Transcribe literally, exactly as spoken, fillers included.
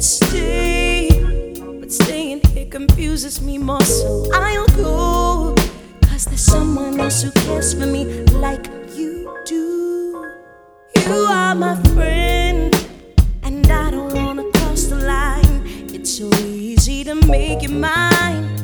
stay, but staying here confuses me more. So I'll go, cause there's someone else who cares for me like you do. You are my friend, and I don't wanna cross the line. It's so easy to make you mine.